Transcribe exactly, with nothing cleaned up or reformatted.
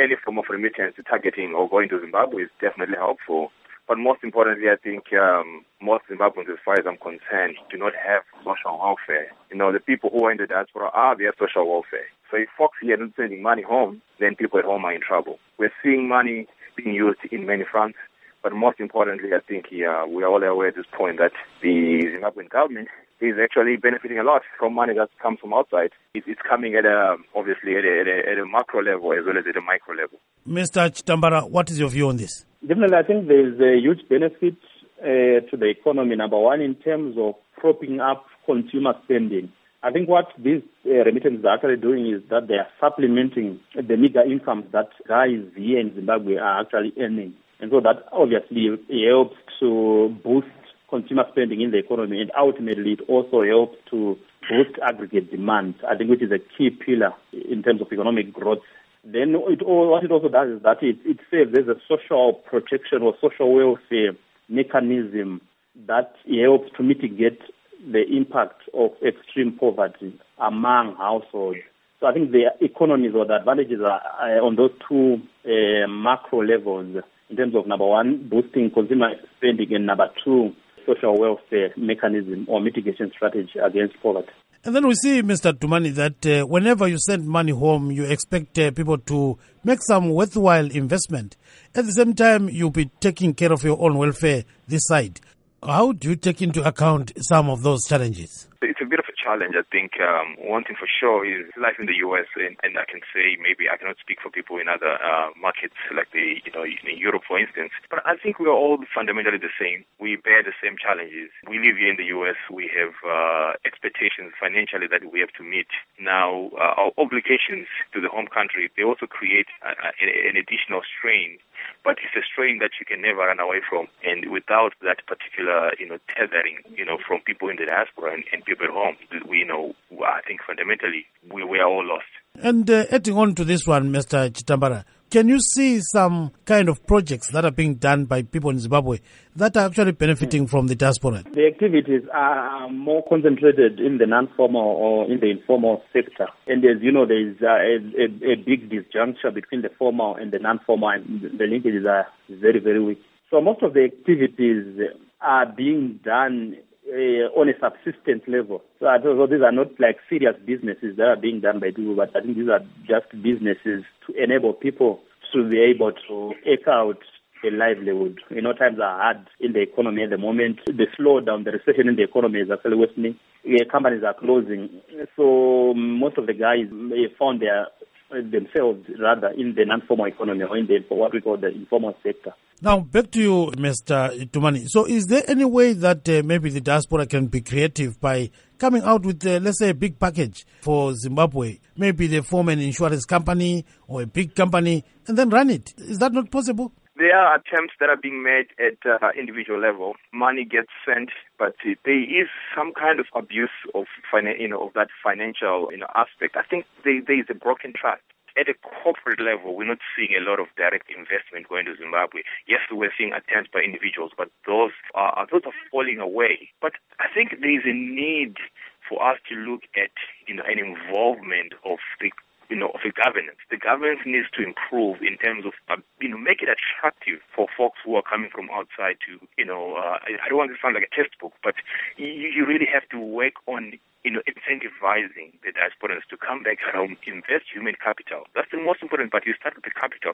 any form of remittance targeting or going to Zimbabwe is definitely helpful. But most importantly, I think um, most Zimbabweans, as far as I'm concerned, do not have social welfare. You know, the people who are in the diaspora are their social welfare. So if folks here are not sending money home, then people at home are in trouble. We're seeing money being used in many fronts. But most importantly, I think uh, we are all aware at this point that the Zimbabwean government is actually benefiting a lot from money that comes from outside. It's coming at a, obviously at a, at a, at a macro level as well as at a micro level. Mister Chitambara, what is your view on this? Definitely, I think there is a huge benefit uh, to the economy. Number one, in terms of propping up consumer spending. I think what these uh, remittances are actually doing is that they are supplementing the meager incomes that guys here in Zimbabwe are actually earning. And so that obviously helps to boost consumer spending in the economy, and ultimately it also helps to boost aggregate demand, I think, which is a key pillar in terms of economic growth. Then it, what it also does is that it, it serves as a social protection or social welfare mechanism that helps to mitigate the impact of extreme poverty among households. So I think the economies or the advantages are uh, on those two uh, macro levels in terms of, number one, boosting consumer spending, and number two, social welfare mechanism or mitigation strategy against poverty. And then we see, Mister Tumani, that uh, whenever you send money home, you expect uh, people to make some worthwhile investment. At the same time, you'll be taking care of your own welfare this side. How do you take into account some of those challenges? It's a bit of a challenge, I think. Um, one thing for sure is life in the U S, and, and I can say maybe I cannot speak for people in other uh, markets like the, you know, in Europe, for instance. But I think we are all fundamentally the same. We bear the same challenges. We live here in the U S. We have uh, expectations financially that we have to meet. Now, uh, our obligations to the home country, they also create a, a, an additional strain. But it's a strain that you can never run away from. And without that particular, you know, tethering, you know, from people in the diaspora and, and people at home, we you know, I think fundamentally we, we are all lost. And uh, adding on to this one, Mister Chitambara, can you see some kind of projects that are being done by people in Zimbabwe that are actually benefiting from the diaspora? The activities are more concentrated in the non-formal or in the informal sector. And as you know, there is a, a, a big disjuncture between the formal and the non-formal, and the linkages are very, very weak. So most of the activities are being done Uh, on a subsistence level. So, so these are not like serious businesses that are being done by people, but I think these are just businesses to enable people to be able to eke out a livelihood. You know, times are hard in the economy at the moment. The slowdown, the recession in the economy is actually worsening. Yeah, companies are closing. So most of the guys found their themselves rather in the non-formal economy or in the what we call the informal sector. Now, back to you, Mister Tumani. So is there any way that uh, maybe the diaspora can be creative by coming out with, uh, let's say, a big package for Zimbabwe? Maybe they form an insurance company or a big company and then run it. Is that not possible? There are attempts that are being made at uh, individual level. Money gets sent, but uh, there is some kind of abuse of, finan- you know, of that financial, you know, aspect. I think there, there is a broken trust. At a corporate level, we're not seeing a lot of direct investment going to Zimbabwe. Yes, we're seeing attempts by individuals, but those are, those are falling away. But I think there is a need for us to look at, you know, an involvement of the you know, of the governance. The governance needs to improve in terms of, uh, you know, make it attractive for folks who are coming from outside to, you know, uh, I don't want to sound like a textbook, but you, you really have to work on, you know, incentivizing the diasporans to come back home, invest human capital. That's the most important part. You start with the capital.